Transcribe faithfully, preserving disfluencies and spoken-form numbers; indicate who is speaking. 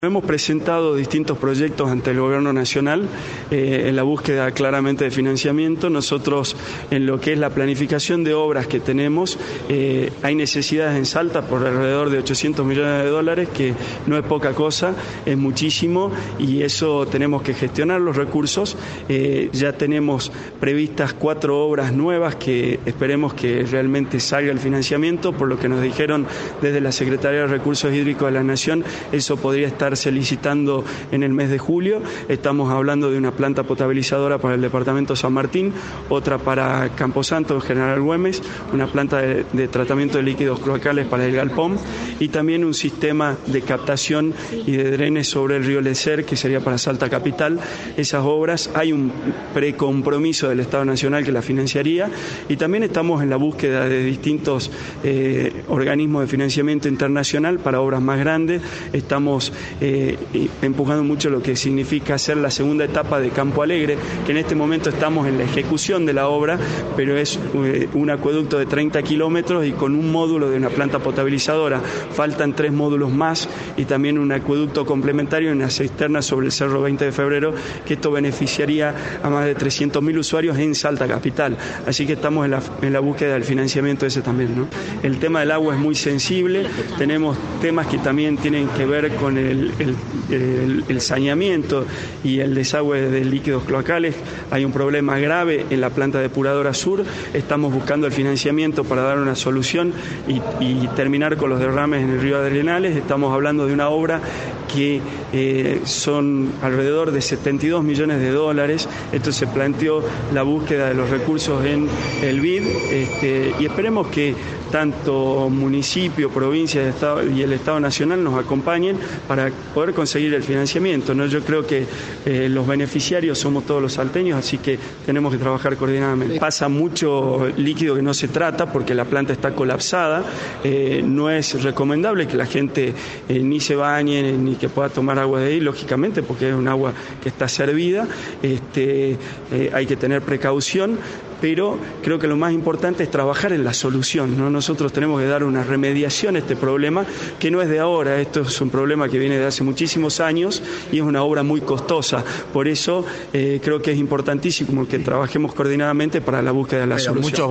Speaker 1: Hemos presentado distintos proyectos ante el Gobierno Nacional eh, en la búsqueda claramente de financiamiento. Nosotros, en lo que es la planificación de obras que tenemos, eh, hay necesidades en Salta por alrededor de ochocientos millones de dólares, que no es poca cosa, es muchísimo, y eso tenemos que gestionar los recursos. Eh, ya tenemos previstas cuatro obras nuevas que esperemos que realmente salga el financiamiento. Por lo que nos dijeron desde la Secretaría de Recursos Hídricos de la Nación, eso podría estar licitando en el mes de julio. Estamos hablando de una planta potabilizadora para el departamento San Martín, otra para Camposanto, General Güemes, una planta de, de tratamiento de líquidos cloacales para el Galpón, y también un sistema de captación y de drenes sobre el río Lecer, que sería para Salta Capital. Esas obras, hay un precompromiso del Estado Nacional que la financiaría, y también estamos en la búsqueda de distintos eh, organismos de financiamiento internacional para obras más grandes. Estamos eh, empujando mucho lo que significa hacer la segunda etapa de Campo Alegre, que en este momento estamos en la ejecución de la obra, pero es eh, un acueducto de treinta kilómetros y con un módulo de una planta potabilizadora. Faltan tres módulos más y también un acueducto complementario en una cisterna sobre el Cerro veinte de febrero, que esto beneficiaría a más de trescientos mil usuarios en Salta Capital. Así que estamos en la, en la búsqueda del financiamiento ese también, ¿no? El tema del agua es muy sensible. Tenemos temas que también tienen que ver con el El, el, el saneamiento y el desagüe de líquidos cloacales. Hay un problema grave en la planta depuradora sur. Estamos buscando el financiamiento para dar una solución y, y terminar con los derrames en el río Arenales. Estamos hablando de una obra que eh, son alrededor de setenta y dos millones de dólares. Esto se planteó la búsqueda de los recursos en el B I D, este, y esperemos que tanto municipio, provincia Estado y el Estado Nacional nos acompañen para poder conseguir el financiamiento, ¿no? Yo creo que eh, los beneficiarios somos todos los salteños, así que tenemos que trabajar coordinadamente. Pasa mucho líquido que no se trata porque la planta está colapsada. Eh, no es recomendable que la gente eh, ni se bañe ni que pueda tomar agua de ahí, lógicamente, porque es un agua que está servida. Este, eh, hay que tener precaución, pero creo que lo más importante es trabajar en la solución, ¿no? Nosotros tenemos que dar una remediación a este problema, que no es de ahora. Esto es un problema que viene de hace muchísimos años y es una obra muy costosa. Por eso eh, creo que es importantísimo que trabajemos coordinadamente para la búsqueda de la solución.